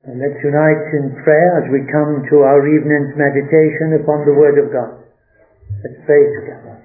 And let's unite in prayer as we come to our evening's meditation upon the Word of God. Let's pray together.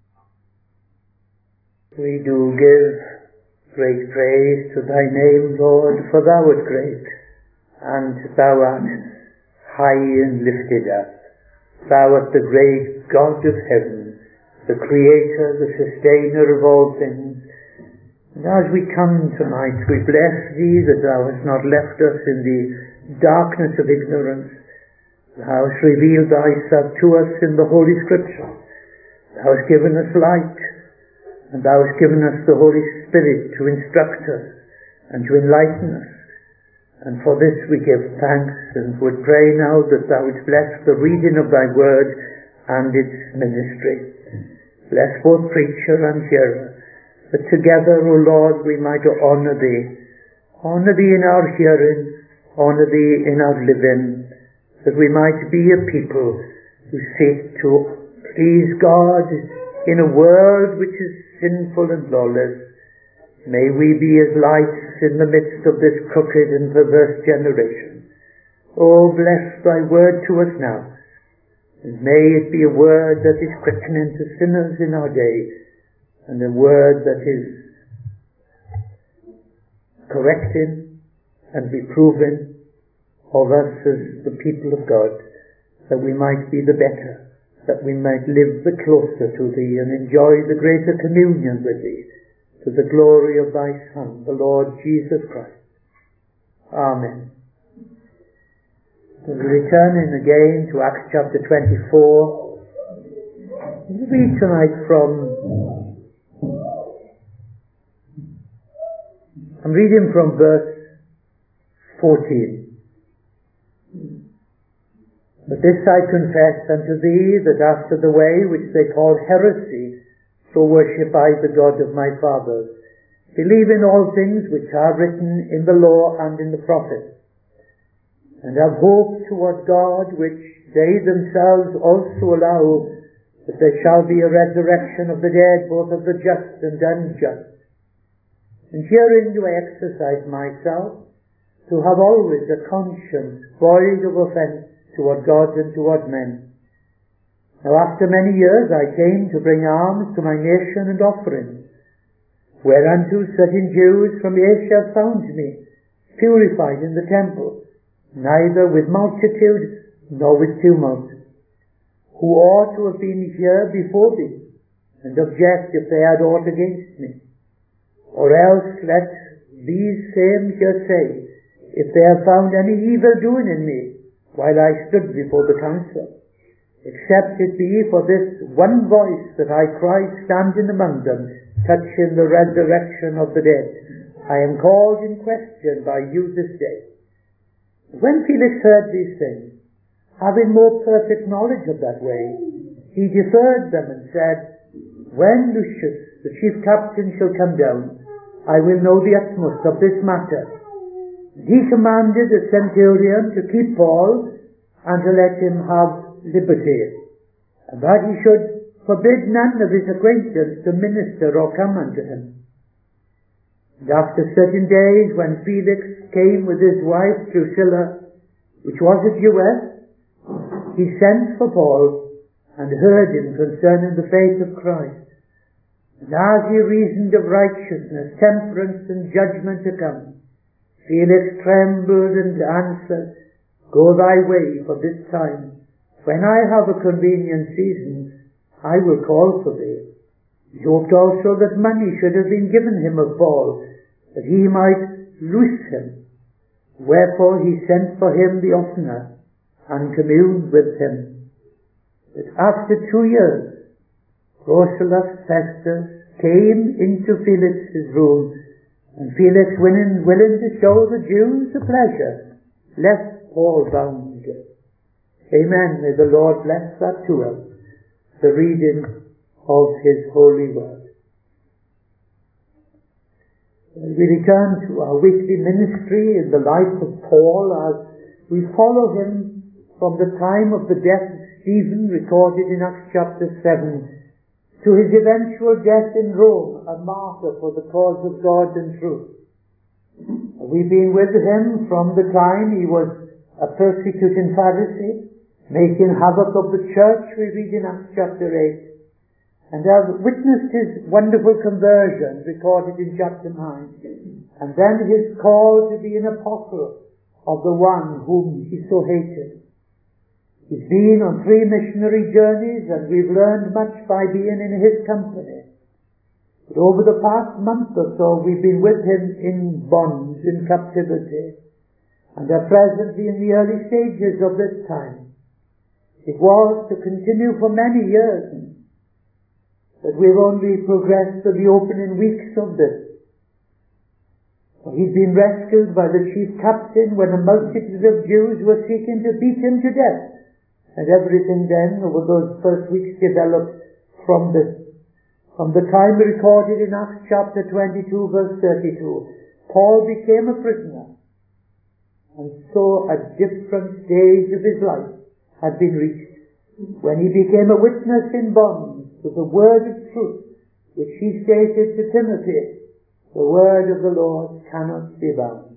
We do give great praise to Thy name, Lord, for Thou art great, and Thou art high and lifted up. Thou art the great God of heaven, the Creator, the Sustainer of all things. And as we come tonight, we bless Thee that Thou hast not left us in the darkness of ignorance. Thou hast revealed Thyself to us in the Holy Scripture. Thou hast given us light, and Thou hast given us the Holy Spirit to instruct us and to enlighten us. And for this we give thanks and would pray now that Thou wouldst bless the reading of Thy Word and its ministry. Bless both preacher and hearer, that together, O Lord, we might honour Thee in our hearing, honour Thee in our living, that we might be a people who seek to please God in a world which is sinful and lawless. May we be as lights in the midst of this crooked and perverse generation. Oh, bless Thy word to us now, and may it be a word that is quickening to sinners in our day, and a word that is correcting and reproving of us as the people of God, that we might be the better, that we might live the closer to Thee and enjoy the greater communion with Thee, to the glory of Thy Son, the Lord Jesus Christ. Amen. We're returning again to Acts chapter 24. We'll read tonight I'm reading from verse 14. But this I confess unto thee, that after the way which they call heresy, so worship I the God of my fathers, believe in all things which are written in the law and in the prophets, and have hope toward God, which they themselves also allow, that there shall be a resurrection of the dead, both of the just and unjust. And herein do I exercise myself, to have always a conscience void of offence toward God and toward men. Now after many years I came to bring alms to my nation and offerings, whereunto certain Jews from Asia found me, purified in the temple, neither with multitude nor with tumult, who ought to have been here before thee, and object if they had aught against me. Or else let these same here say, if they have found any evil doing in me, while I stood before the council, except it be for this one voice that I cried standing among them, touching the resurrection of the dead, I am called in question by you this day. When Felix heard these things, having more perfect knowledge of that way, he deferred them and said, when Lucius, the chief captain, shall come down, I will know the utmost of this matter. And he commanded a centurion to keep Paul and to let him have liberty, and that he should forbid none of his acquaintance to minister or come unto him. And after certain days, when Felix came with his wife Drusilla, which was a Jewess, he sent for Paul and heard him concerning the faith of Christ. And as he reasoned of righteousness, temperance, and judgment to come, Felix trembled and answered, Go thy way for this time. When I have a convenient season, I will call for thee. He hoped also that money should have been given him of Paul, that he might loose him. Wherefore he sent for him the oftener, and communed with him. But after 2 years, Proselyus Festus came into Felix's room, and Felix, willing to show the Jews a pleasure, left Paul bound. Amen. May the Lord bless that to us, the reading of His holy word. We return to our weekly ministry in the life of Paul as we follow him from the time of the death of Stephen, recorded in Acts chapter 7, to his eventual death in Rome, a martyr for the cause of God and truth. We've been with him from the time he was a persecuting Pharisee, making havoc of the church, we read in Acts chapter 8. And have witnessed his wonderful conversion recorded in chapter 9. And then his call to be an apostle of the one whom he so hated. He's been on 3 missionary journeys, and we've learned much by being in his company. But over the past month or so, we've been with him in bonds, in captivity, and are presently in the early stages of this time. It was to continue for many years, but we've only progressed to the opening weeks of this. He'd been rescued by the chief captain when a multitude of Jews were seeking to beat him to death. And everything then, over those first weeks, developed from this. From the time recorded in Acts chapter 22, verse 32, Paul became a prisoner. And so a different stage of his life had been reached, when he became a witness in bonds to the word of truth, which he stated to Timothy, the word of the Lord cannot be bound.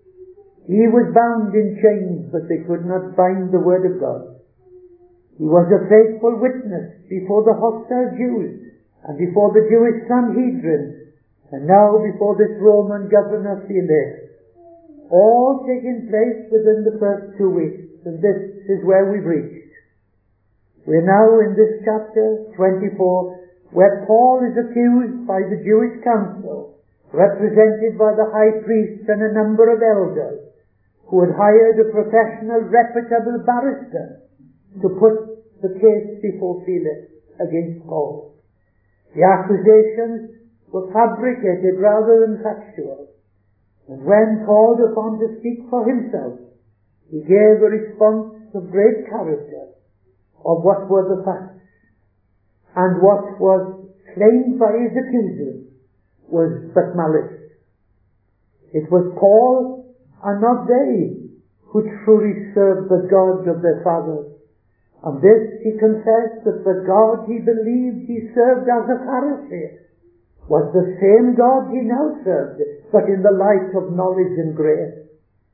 He was bound in chains, but they could not bind the word of God. He was a faithful witness before the hostile Jews and before the Jewish Sanhedrin, and now before this Roman governor Felix. All taking place within the first 2 weeks, and this is where we've reached. We're now in this chapter 24, where Paul is accused by the Jewish council, represented by the high priest and a number of elders, who had hired a professional, reputable barrister to put the case before Felix against Paul. The accusations were fabricated rather than factual, and when called upon to speak for himself, he gave a response of great character of what were the facts, and what was claimed by his accusers was but malice. It was Paul and not they who truly served the God of their fathers. And this he confessed, that the God he believed he served as a Pharisee was the same God he now served, but in the light of knowledge and grace.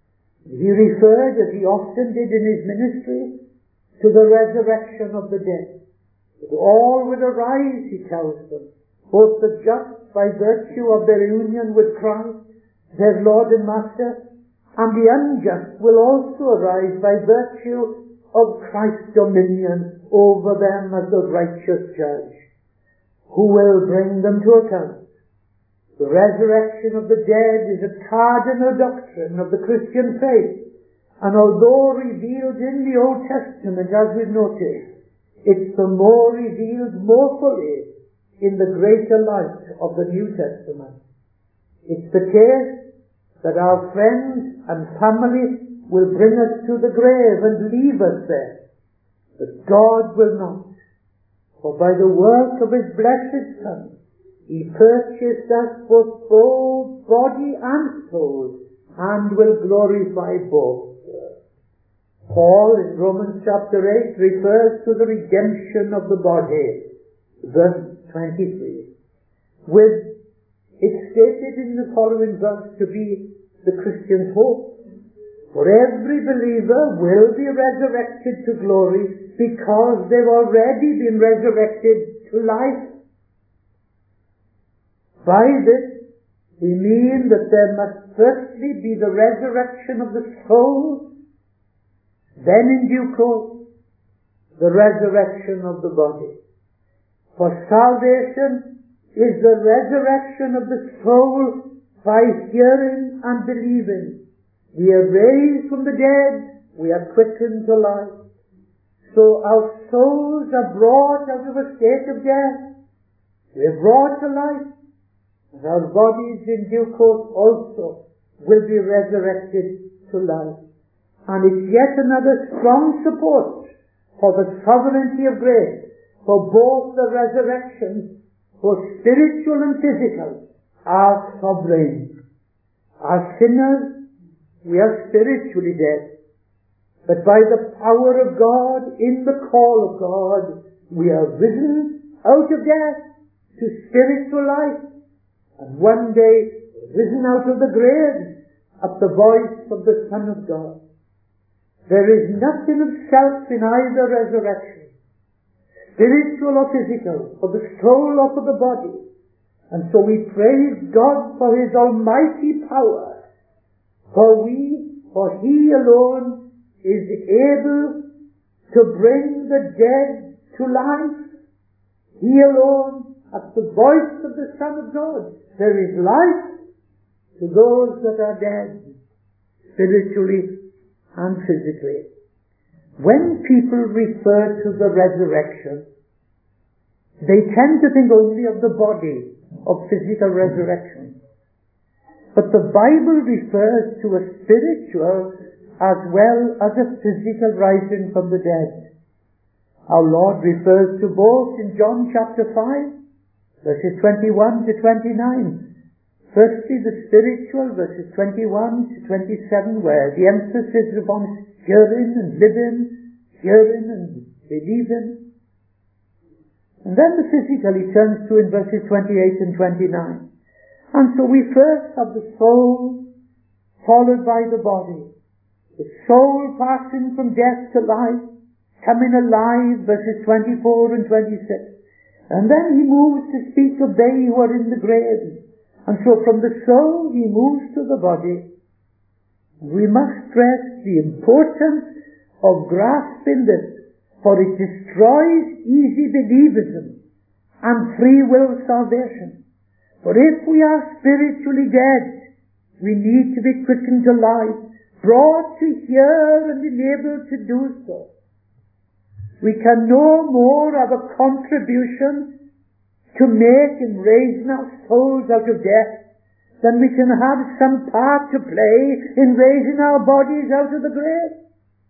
He referred, as he often did in his ministry, to the resurrection of the dead. That all will arise, he tells them, both the just by virtue of their union with Christ, their Lord and Master, and the unjust will also arise by virtue of Christ's dominion over them as the righteous judge, who will bring them to account. The resurrection of the dead is a cardinal doctrine of the Christian faith, and although revealed in the Old Testament, as we've noticed, it's the more revealed more fully in the greater light of the New Testament. It's the case that our friends and family will bring us to the grave and leave us there, but God will not. For by the work of his blessed Son, he purchased us both body and soul, and will glorify both. Paul in Romans chapter 8 refers to the redemption of the body, verse 23, with it stated in the following verse to be the Christian's hope. For every believer will be resurrected to glory, because they've already been resurrected to life. By this, we mean that there must firstly be the resurrection of the soul, then in due course, the resurrection of the body. For salvation is the resurrection of the soul by hearing and believing. We are raised from the dead, we are quickened to life. So our souls are brought out of a state of death, we are brought to life, and our bodies in due course also will be resurrected to life. And it's yet another strong support for the sovereignty of grace, for both the resurrections, both spiritual and physical, are sovereign. As sinners, we are spiritually dead, but by the power of God, in the call of God, we are risen out of death to spiritual life, and one day risen out of the grave at the voice of the Son of God. There is nothing of self in either resurrection, spiritual or physical, for the soul or for the body. And so we praise God for His almighty power, for He alone is able to bring the dead to life. He alone, at the voice of the Son of God, there is life to those that are dead, spiritually and physically. When people refer to the resurrection, they tend to think only of the body, of physical resurrection. But the Bible refers to a spiritual as well as a physical rising from the dead. Our Lord refers to both in John chapter 5, verses 21 to 29. Firstly, the spiritual, verses 21 to 27, where the emphasis is upon hearing and living, hearing and believing. And then the physical he turns to in verses 28 and 29. And so we first have the soul, followed by the body. The soul passing from death to life, coming alive, verses 24 and 26. And then he moves to speak of they who are in the graves. And so from the soul he moves to the body. We must stress the importance of grasping this, for it destroys easy believism and free will salvation. For if we are spiritually dead, we need to be quickened to life, brought to hear and enabled to do so. We can no more have a contribution to make in raising our souls out of death than we can have some part to play in raising our bodies out of the grave.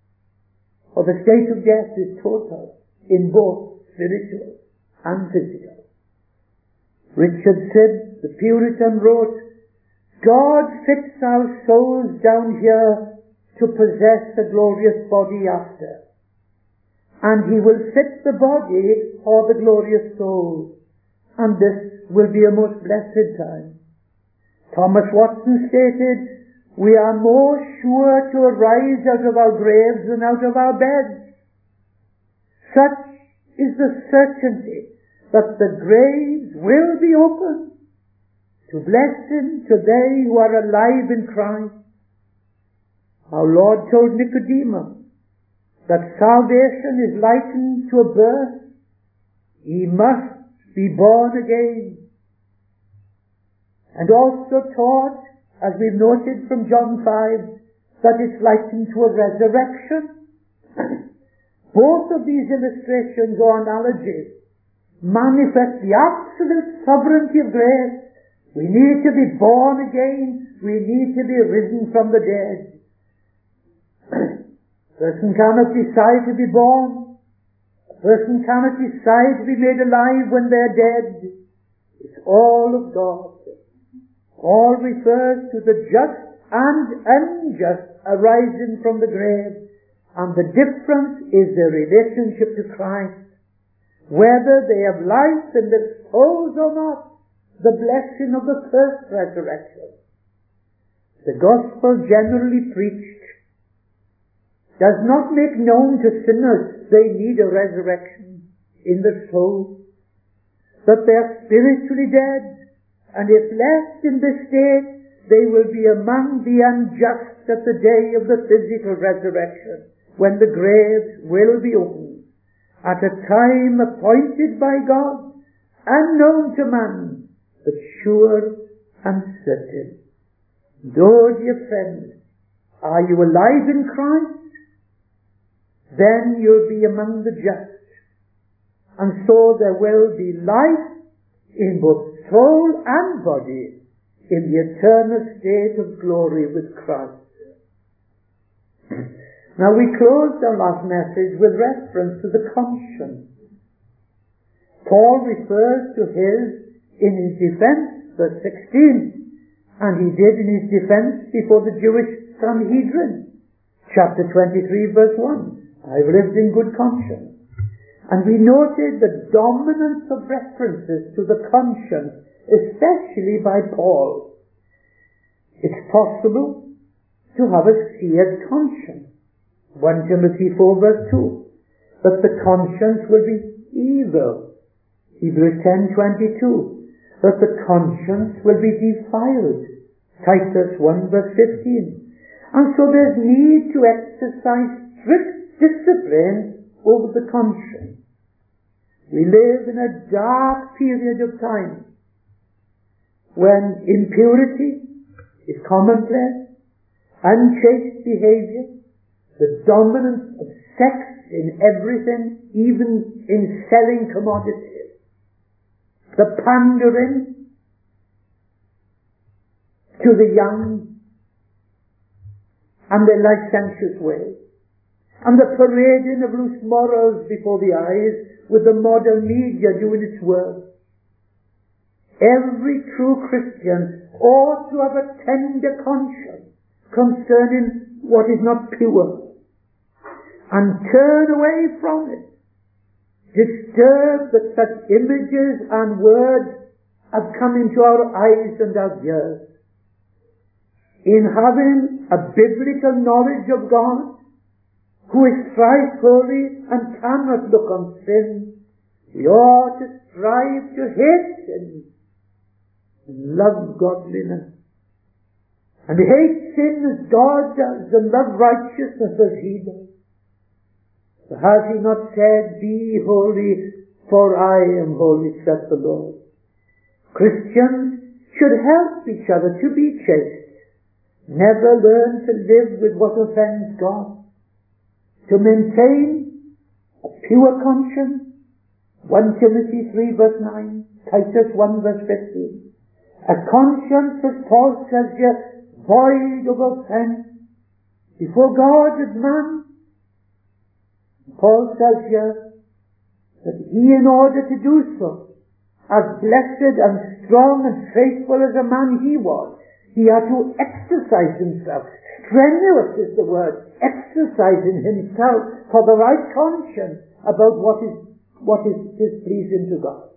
For the state of death is total in both spiritual and physical. Richard Sibbes, the Puritan, wrote, God fits our souls down here to possess the glorious body after. And He will fit the body for the glorious soul. And this will be a most blessed time. Thomas Watson stated, we are more sure to arise out of our graves than out of our beds. Such is the certainty that the graves will be opened to blessing to they who are alive in Christ. Our Lord told Nicodemus that salvation is likened to a birth. He must be born again. And also taught, as we've noted from John 5, that it's likened to a resurrection. Both of these illustrations or analogies manifest the absolute sovereignty of grace. We need to be born again. We need to be risen from the dead. A person cannot decide to be born. A person cannot decide to be made alive when they're dead. It's all of God. All refers to the just and unjust arising from the grave. And the difference is their relationship to Christ. Whether they have life in their souls or not, the blessing of the first resurrection. The gospel generally preached does not make known to sinners they need a resurrection in their soul, that they are spiritually dead, and if left in this state, they will be among the unjust at the day of the physical resurrection, when the graves will be opened, at a time appointed by God, unknown to man, but sure and certain. Though, dear friends, are you alive in Christ? Then you'll be among the just. And so there will be life in both soul and body in the eternal state of glory with Christ. Now we closed our last message with reference to the conscience. Paul refers to in his defense, verse 16, and he did in his defense before the Jewish Sanhedrin, chapter 23, verse 1. I've lived in good conscience. And we noted the dominance of references to the conscience, especially by Paul. It's possible to have a seared conscience. 1 Timothy 4 verse 2. That the conscience will be evil. Hebrews 10:22. That the conscience will be defiled. Titus 1 verse 15. And so there's need to exercise strict discipline over the conscience. We live in a dark period of time when impurity is commonplace, unchaste behavior, the dominance of sex in everything, even in selling commodities, the pandering to the young and their licentious ways, and the parading of loose morals before the eyes with the modern media doing its work. Every true Christian ought to have a tender conscience concerning what is not pure, and turn away from it, disturbed that such images and words have come into our eyes and our ears. In having a biblical knowledge of God, who is thrice holy and cannot look on sin, we ought to strive to hate sin and love godliness. And hate sin as God does, and love righteousness as He does. For has He not said, "Be holy, for I am holy," saith the Lord. Christians should help each other to be chaste. Never learn to live with what offends God. To maintain a pure conscience. 1 Timothy 3 verse 9, Titus 1 verse 15. A conscience, as Paul says here, void of offense before God and man. Paul says here that he, in order to do so, as blessed and strong and faithful as a man he was, he had to exercise himself. Strenuous is the word, exercising himself for the right conscience about what is displeasing to God.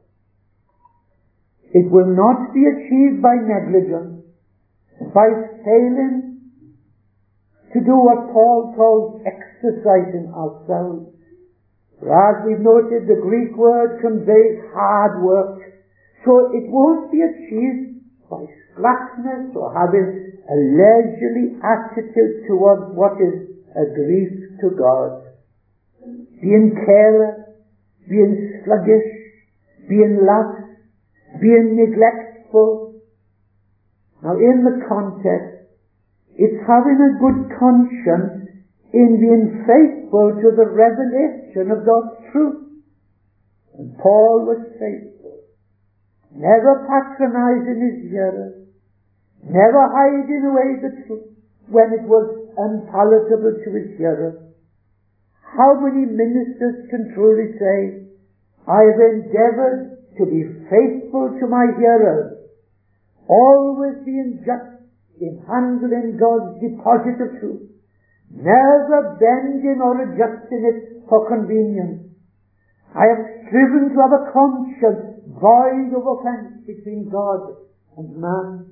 It will not be achieved by negligence, by failing to do what Paul calls exercising ourselves. For as we've noted, the Greek word conveys hard work, so it won't be achieved by slackness or having a leisurely attitude towards what is a grief to God. Being careless, being sluggish, being lax, being neglectful. Now in the context, it's having a good conscience in being faithful to the revelation of God's truth. And Paul was faithful, never patronizing his hearers, never hiding away the truth when it was unpalatable to his hearers. How many ministers can truly say, "I have endeavored to be faithful to my hearers, always being just in handling God's deposit of truth, never bending or adjusting it for convenience. I have striven to have a conscience void of offense between God and man."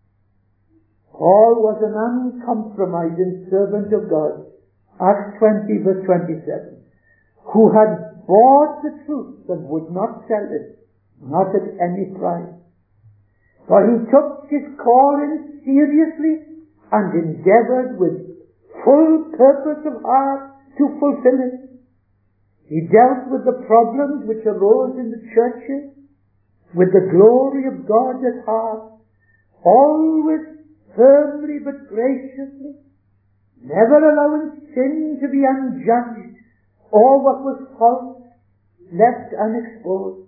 Paul was an uncompromising servant of God, Acts 20 verse 27, who had bought the truth and would not sell it, not at any price. For he took his calling seriously and endeavored with full purpose of heart to fulfill it. He dealt with the problems which arose in the churches with the glory of God at heart, always firmly but graciously, never allowing sin to be unjudged or what was false left unexposed.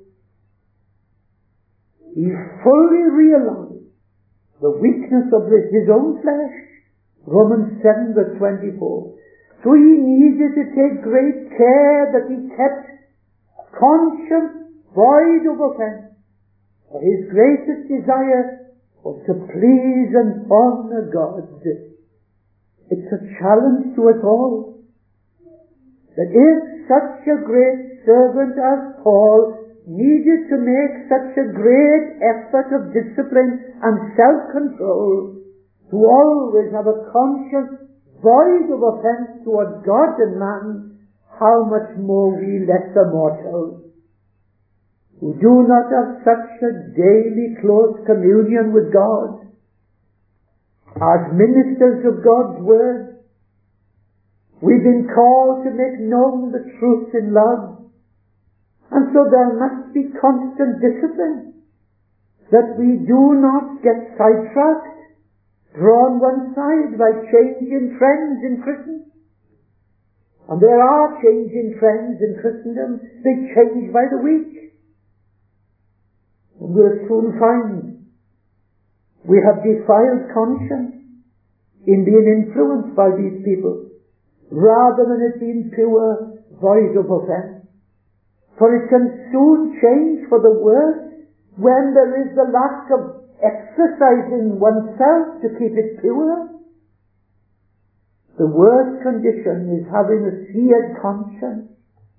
He fully realized the weakness of his own flesh, Romans 7 verse 24. So he needed to take great care that he kept conscience void of offense. For his greatest desire was to please and honor God. It's a challenge to us all, that if such a great servant as Paul needed to make such a great effort of discipline and self-control, who always have a conscience void of offence towards God and man, how much more we lesser mortals, who do not have such a daily close communion with God, as ministers of God's word, we've been called to make known the truth in love, and so there must be constant discipline, that we do not get sidetracked, drawn one side by changing trends in Christendom. And there are changing trends in Christendom. They change by the week. And we'll soon find we have defiled conscience in being influenced by these people, rather than it being pure, void of offence. For it can soon change for the worse when there is the lack of exercising oneself to keep it pure. The worst condition is having a seared conscience.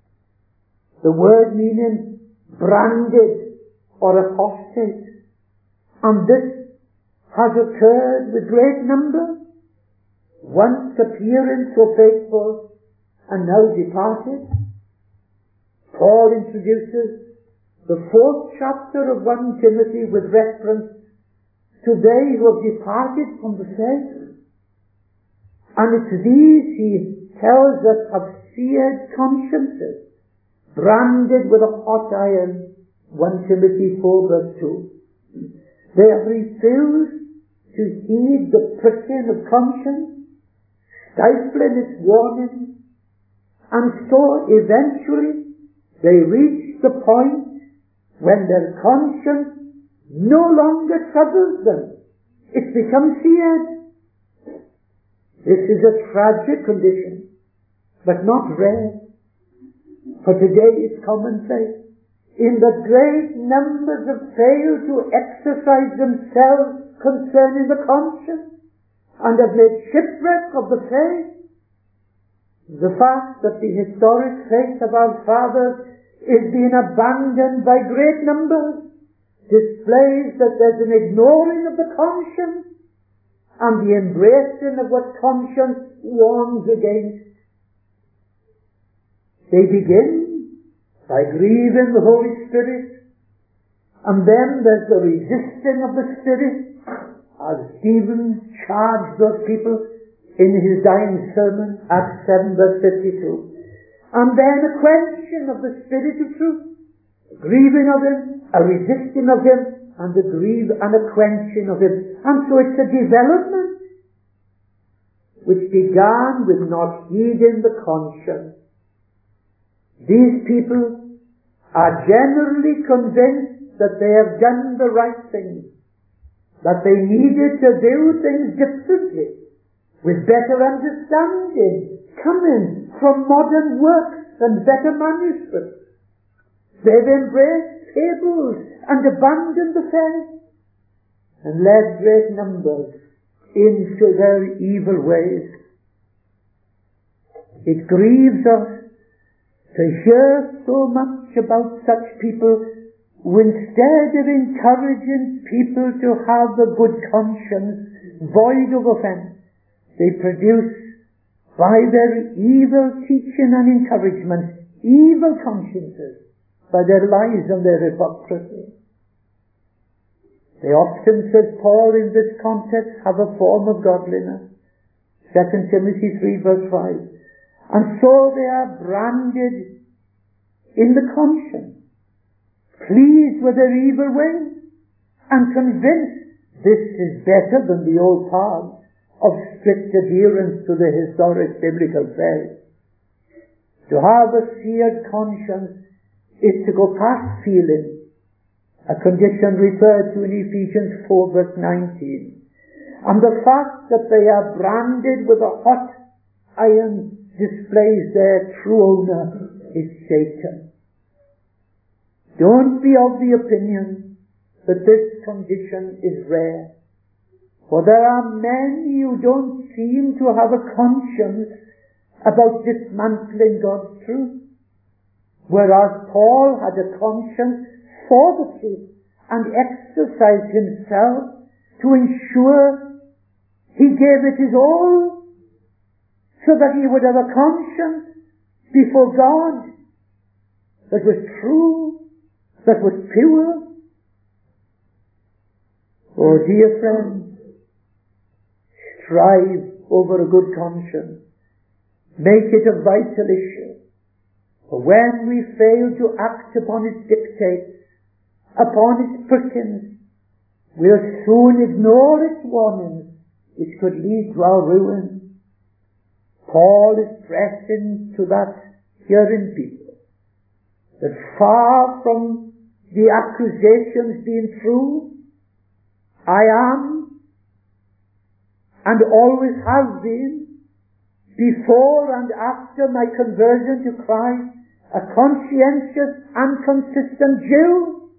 The word meaning branded or apostate. And this has occurred with great number, once appearing so faithful and now departed. Paul introduces the 4th chapter of 1 Timothy with reference to they who have departed from the faith. And it's these, he tells us, have seared consciences, branded with a hot iron, 1 Timothy 4 verse 2. They have refused to heed the pricking of conscience, stifling its warning, and so eventually they reach the point when their conscience no longer troubles them. It's become seared. This is a tragic condition, but not rare. For today it's commonplace. In the great numbers have failed to exercise themselves concerning the conscience, and have made shipwreck of the faith. The fact that the historic faith of our fathers is being abandoned by great numbers displays that there's an ignoring of the conscience and the embracing of what conscience warns against. They begin by grieving the Holy Spirit, and then there's the resisting of the Spirit, as Stephen charged those people in his dying sermon, Acts 7 verse 52. And then a quenching of the Spirit of truth, a grieving of him, a resisting of him, and a quenching of him. And so it's a development which began with not heeding the conscience. These people are generally convinced that they have done the right thing, that they needed to do things differently, with better understanding, coming from modern works and better manuscripts. They've embraced fables and abandoned the faith, and led great numbers into their evil ways. It grieves us to hear so much about such people who, instead of encouraging people to have a good conscience, void of offence, they produce, by their evil teaching and encouragement, evil consciences, by their lies and their hypocrisy. They often, says Paul in this context, have a form of godliness. 2 Timothy 3 verse 5. And so they are branded in the conscience, pleased with their evil ways, and convinced this is better than the old paths of strict adherence to the historic biblical faith. To have a seared conscience is to go past feeling, a condition referred to in Ephesians 4 verse 19. And the fact that they are branded with a hot iron displays their true owner is Satan. Don't be of the opinion that this condition is rare. For there are many who don't seem to have a conscience about dismantling God's truth, whereas Paul had a conscience for the truth and exercised himself to ensure He gave it his all so that he would have a conscience before God that was true, that was pure. Oh, dear friends, strive over a good conscience. Make it a vital issue. For when we fail to act upon its dictates, upon its prickings, we'll soon ignore its warnings, which could lead to our ruin. Paul is stressing to that hearing people that far from the accusations being true, I am and always have been, before and after my conversion to Christ, a conscientious and consistent Jew.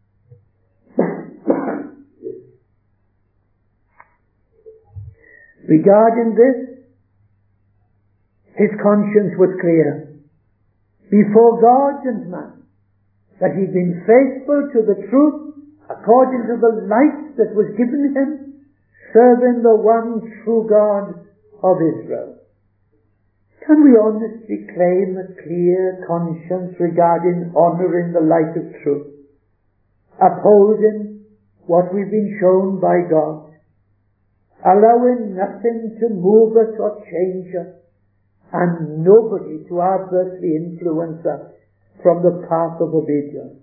Regarding this, his conscience was clear before God and man, that he'd been faithful to the truth according to the light that was given him, serving the one true God of Israel. Can we honestly claim a clear conscience regarding honouring the light of truth, upholding what we've been shown by God, allowing nothing to move us or change us, and nobody to adversely influence us from the path of obedience?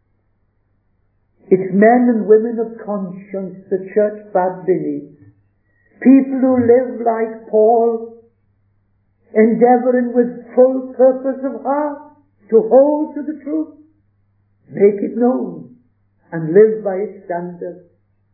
It's men and women of conscience the church bad believes. People who live like Paul, endeavouring with full purpose of heart to hold to the truth, make it known, and live by its standards.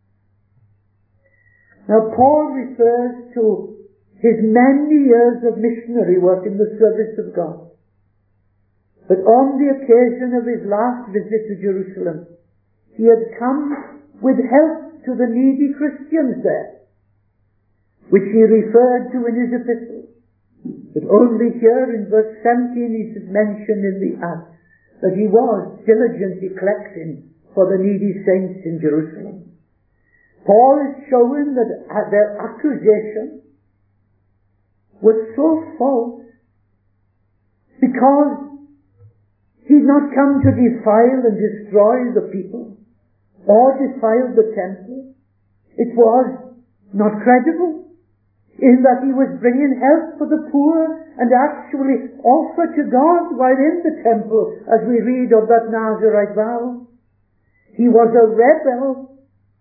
Now Paul refers to his many years of missionary work in the service of God. But on the occasion of his last visit to Jerusalem, he had come with help to the needy Christians there, which he referred to in his epistle. But only here in verse 17 is mentioned in the Acts that he was diligently collecting for the needy saints in Jerusalem. Paul is showing that their accusation was so false because he'd not come to defile and destroy the people or defile the temple. It was not credible in that he was bringing help for the poor and actually offer to God while in the temple, as we read of that Nazirite vow. He was a rebel.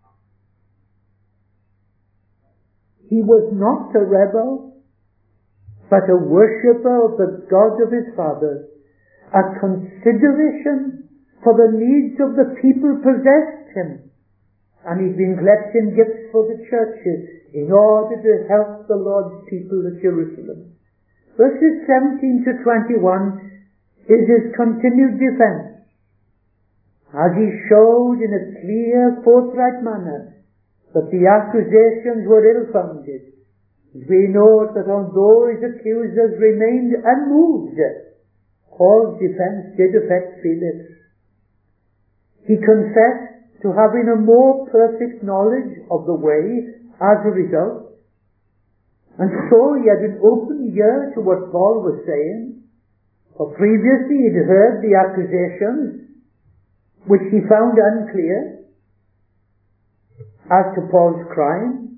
He was not a rebel, but a worshipper of the God of his fathers. A consideration for the needs of the people possessed him, and he'd been collecting gifts for the churches in order to help the Lord's people at Jerusalem. Verses 17 to 21 is his continued defense, as he showed in a clear, forthright manner that the accusations were ill-founded. We note that although his accusers remained unmoved, Paul's defense did affect Felix. He confessed to having a more perfect knowledge of the way as a result, and so he had an open ear to what Paul was saying, for previously he'd heard the accusations which he found unclear as to Paul's crime.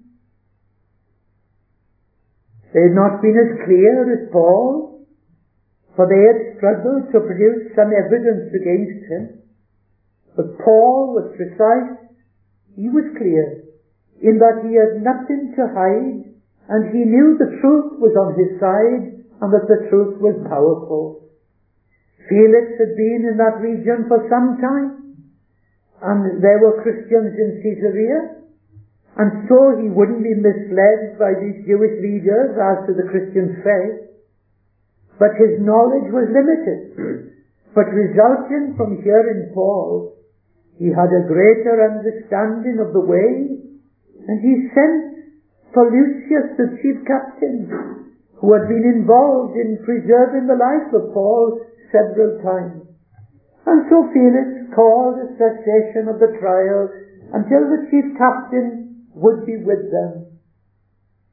They had not been as clear as Paul, for they had struggled to produce some evidence against him. But Paul was precise. He was clear in that he had nothing to hide, and he knew the truth was on his side and that the truth was powerful. Felix had been in that region for some time, and there were Christians in Caesarea, and so he wouldn't be misled by these Jewish leaders as to the Christian faith. But his knowledge was limited. But resulting from hearing Paul, he had a greater understanding of the way, and he sent for Lucius, the chief captain, who had been involved in preserving the life of Paul several times. And so Felix called a cessation of the trial until the chief captain would be with them.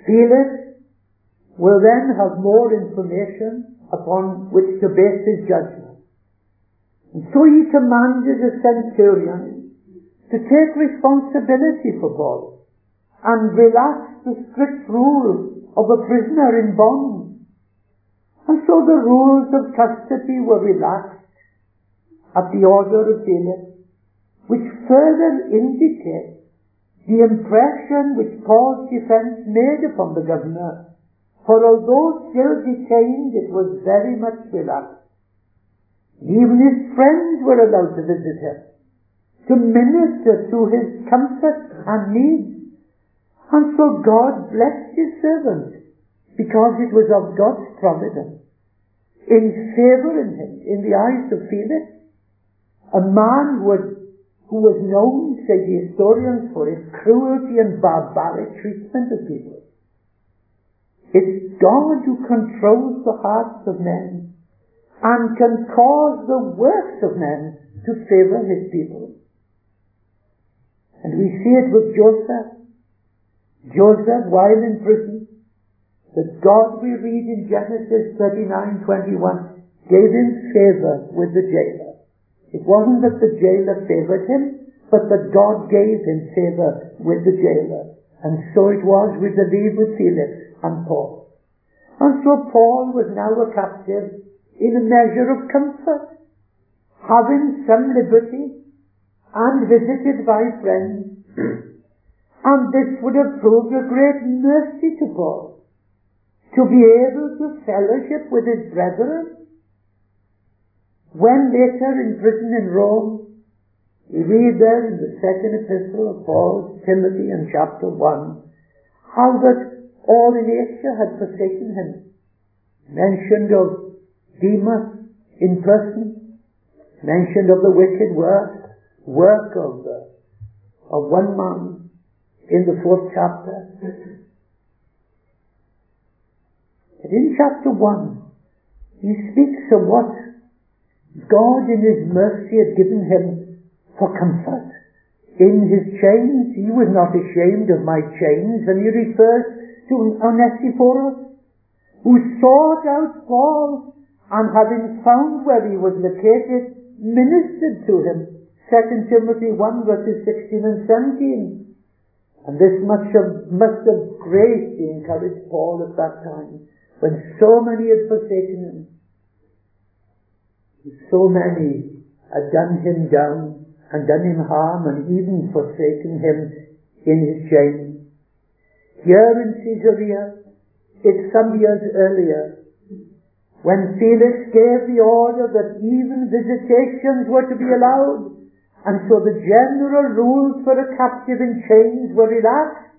Felix will then have more information upon which to base his judgment. And so he commanded a centurion to take responsibility for Paul and relax the strict rule of a prisoner in bonds. And so the rules of custody were relaxed at the order of Felix, which further indicates the impression which Paul's defense made upon the governor. For although still detained, it was very much relaxed. Even his friends were allowed to visit him, to minister to his comfort and needs. And so God blessed his servant, because it was of God's providence, in favouring him in the eyes of Felix, a man who was known, say the historians, for his cruelty and barbaric treatment of people. It's God who controls the hearts of men and can cause the works of men to favour his people. And we see it with Joseph. Joseph, while in prison, that God, we read in Genesis 39:21, gave him favour with the jailer. It wasn't that the jailer favoured him, but that God gave him favour with the jailer. And so it was, we believe, with Felix and Paul. And so Paul was now a captive in a measure of comfort, having some liberty and visited by friends. And this would have proved a great mercy to Paul, to be able to fellowship with his brethren. When later in prison in Rome, we read there in the second epistle of Paul to Timothy in chapter 1, how that all in Asia had forsaken him. Mentioned of Demas in person, mentioned of the wicked work of one man in the 4th chapter. But in chapter 1, he speaks of what God in his mercy had given him for comfort. In his chains, he was not ashamed of my chains, and he refers to Onesiphorus, who sought out Paul, and having found where he was located, ministered to him. 2 Timothy 1 verses 16 and 17. And this must have greatly encouraged Paul at that time, when so many had forsaken him. So many had done him down and done him harm, and even forsaken him in his chains. Here in Caesarea, it's some years earlier, when Felix gave the order that even visitations were to be allowed, and so the general rules for a captive in chains were relaxed.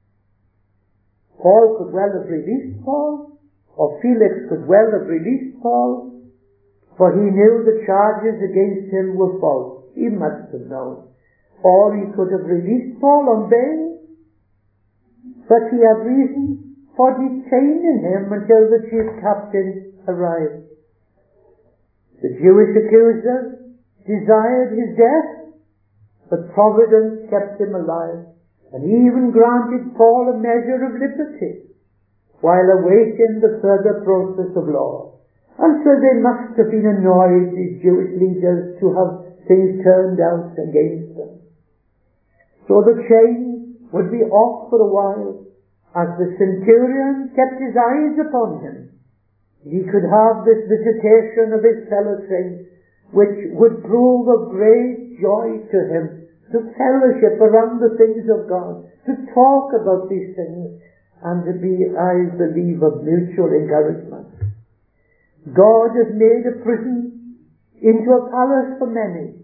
Paul could well have released Paul, or Felix could well have released Paul, for he knew the charges against him were false. He must have known. Or he could have released Paul on bail, but he had reason for detaining him until the chief captain arrived. The Jewish accusers desired his death, but Providence kept him alive, and even granted Paul a measure of liberty, while awaiting the further process of law. And so they must have been annoyed, these Jewish leaders, to have things turned out against them. So the chains would be off for a while, as the centurion kept his eyes upon him. He could have this visitation of his fellow saints, which would prove of great joy to him, to fellowship around the things of God, to talk about these things, and to be, I believe, of mutual encouragement. God has made a prison into a palace for many.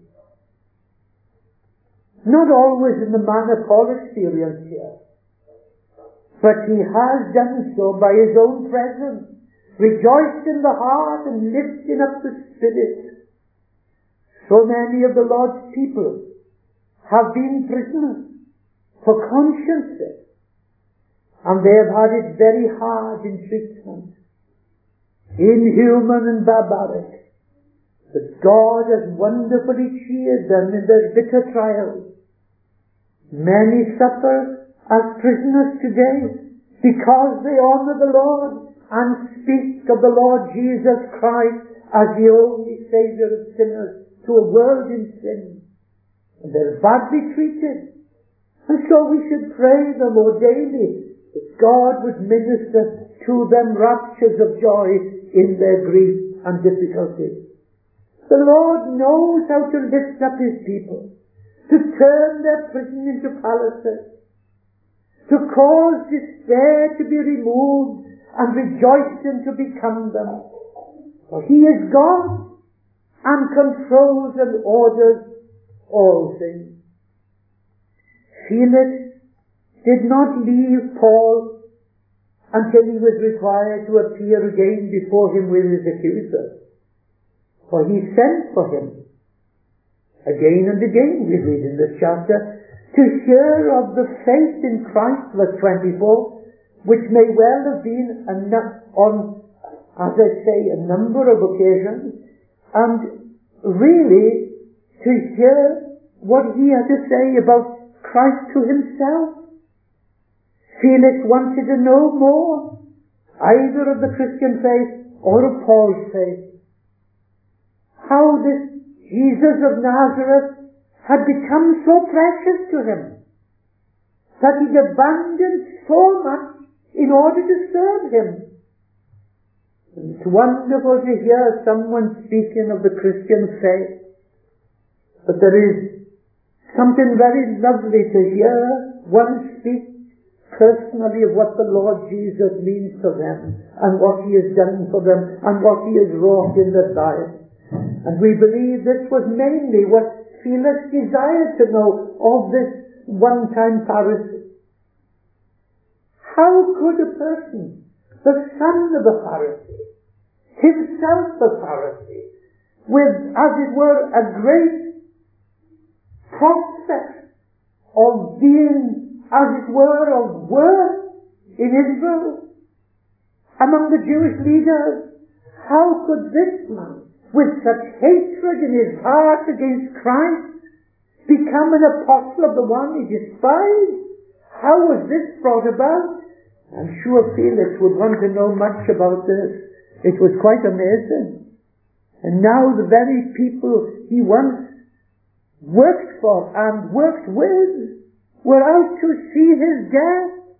Not always in the manner Paul experienced here, but he has done so by his own presence, rejoiced in the heart and lifting up the spirit. So many of the Lord's people have been prisoners for conscience sake, and they have had it very hard in treatment, inhuman and barbaric. But God has wonderfully cheered them in their bitter trials. Many suffer as prisoners today because they honor the Lord and speak of the Lord Jesus Christ as the only Saviour of sinners to a world in sin. And they're badly treated. And so we should pray the more daily that God would minister to them raptures of joy in their grief and difficulties. The Lord knows how to lift up His people, to turn their prison into palaces, to cause despair to be removed and rejoicing to become them. For He is God and controls and orders all things. Felix did not leave Paul until he was required to appear again before him with his accuser. For he sent for him again and again, we read in this chapter, to hear of the faith in Christ, verse 24, which may well have been on, as I say, a number of occasions, and really to hear what he had to say about Christ to himself. Felix wanted to know more, either of the Christian faith or of Paul's faith. How this Jesus of Nazareth had become so precious to him that he'd abandoned so much in order to serve him. And it's wonderful to hear someone speaking of the Christian faith, but there is something very lovely to hear one speak personally of what the Lord Jesus means to them and what He has done for them and what He has wrought in their lives. And we believe this was mainly what Felix desired to know of this one-time Pharisee. How could a person, the son of a Pharisee, himself a Pharisee, with, as it were, a great prospect of being, as it were, of worth in Israel among the Jewish leaders, how could this man, with such hatred in his heart against Christ, become an apostle of the one he despised? How was this brought about? I'm sure Felix would want to know much about this. It was quite amazing. And now the very people he once worked for and worked with were out to see his death.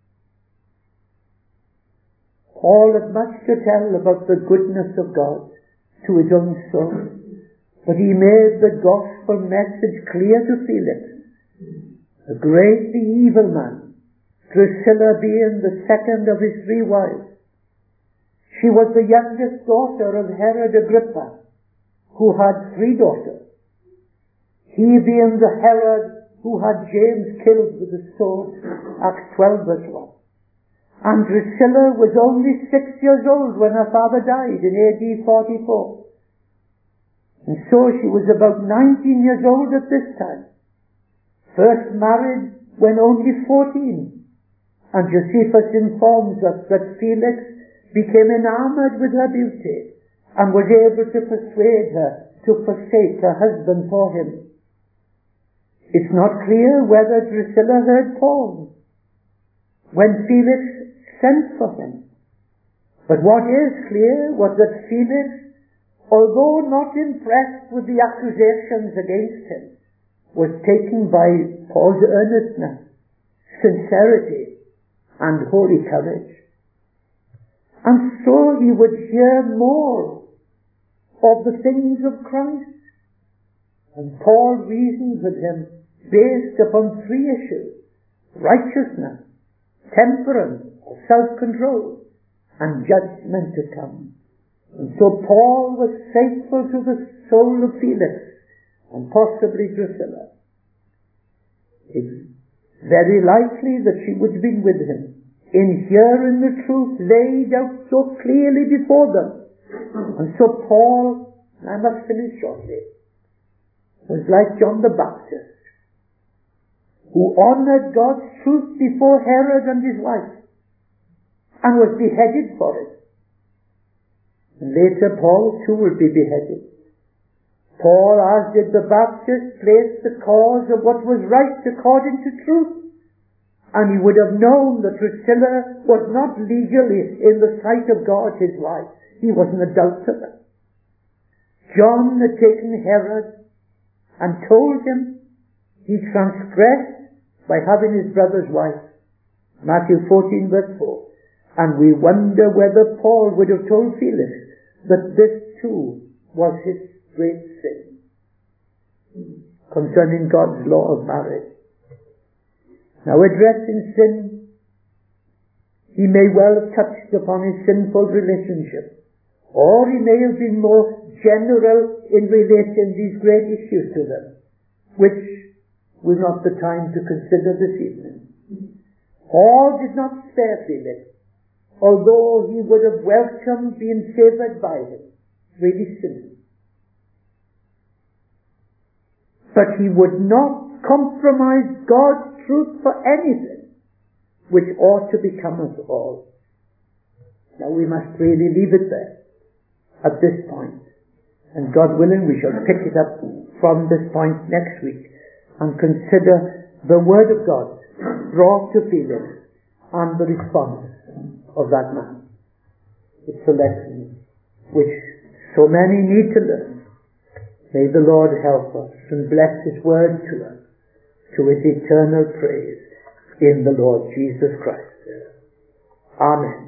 Paul had much to tell about the goodness of God to his own soul, but he made the gospel message clear to Felix. A greatly evil man, Drusilla being the second of his 3 wives. She was the youngest daughter of Herod Agrippa, who had 3 daughters. He being the Herod who had James killed with a sword, Acts 12 verse 1. And Drusilla was only 6 years old when her father died in AD 44. And so she was about 19 years old at this time. First married when only 14. And Josephus informs us that Felix became enamored with her beauty and was able to persuade her to forsake her husband for him. It's not clear whether Drusilla heard Paul when Felix sent for him. But what is clear was that Felix, although not impressed with the accusations against him, was taken by Paul's earnestness, sincerity, and holy courage. And so he would hear more of the things of Christ. And Paul reasoned with him based upon 3 issues: righteousness, temperance, or self-control, and judgment to come. And so Paul was faithful to the soul of Felix, and possibly Drusilla. It's very likely that she would have been with him in hearing the truth laid out so clearly before them. And so Paul, and I must finish shortly, was like John the Baptist, who honored God's truth before Herod and his wife, and was beheaded for it. And later Paul too will be beheaded. Paul, as did the Baptist, placed the cause of what was right according to truth and he would have known that Drusilla was not legally, in the sight of God, his wife. He was an adulterer. John had taken Herod and told him he transgressed by having his brother's wife. Matthew 14 verse 4. And we wonder whether Paul would have told Felix that this too was his great sin concerning God's law of marriage. Now, addressing sin, he may well have touched upon his sinful relationship, or he may have been more general in relating these great issues to them, which was not the time to consider this evening. Paul did not spare Felix, although he would have welcomed being favoured by him, really sinning. But he would not compromise God's truth for anything, which ought to become us all. Now we must really leave it there, at this point. And God willing, we shall pick it up from this point next week and consider the Word of God brought to Felix and the response of that man. It's a lesson which so many need to learn. May the Lord help us and bless His Word to us, to His eternal praise in the Lord Jesus Christ. Amen.